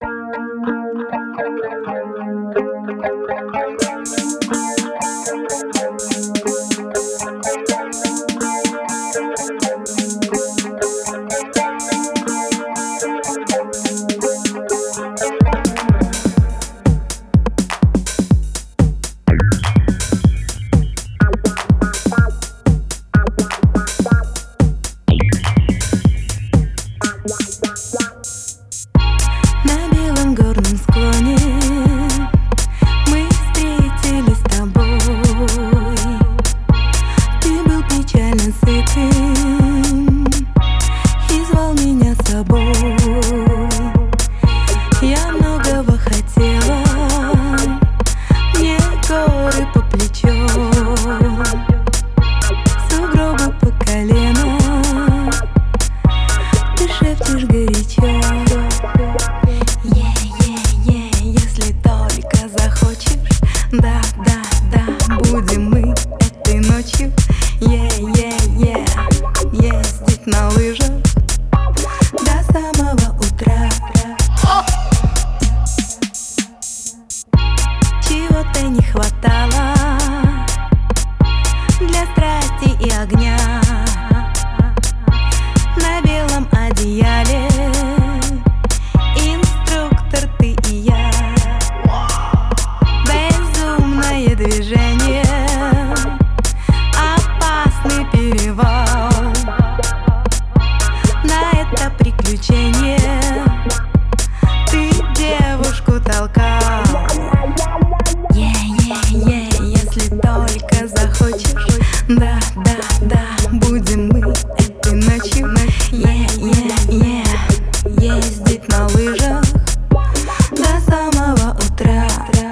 На белом горном склоне мы встретились с тобой. Ты был печально сытым и звал меня с собой. Я многого хотела, мне горы по плечо, сугробы по колено. Ты шепчешь горячо: если только захочешь, да, будем мы этой ночью ездить на лыжах до самого утра. Чего-то не хватало для страсти и огня. На белом одеяле инструктор ты и я. Безумное движение, опасный перевал. На это приключение ты девушку толкал. Если только захочешь, да, будем мы этой ночью ездить на лыжах до самого утра.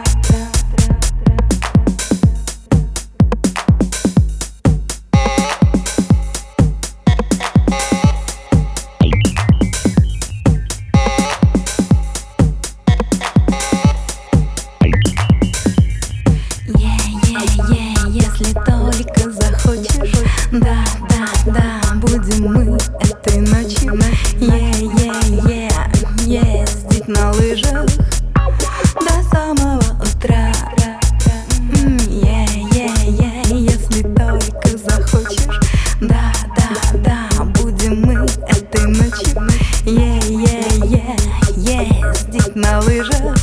Если только захочешь, да, будем мы этой ночью ездить на лыжах до самого утра. Если только захочешь, да, будем мы этой ночью ездить на лыжах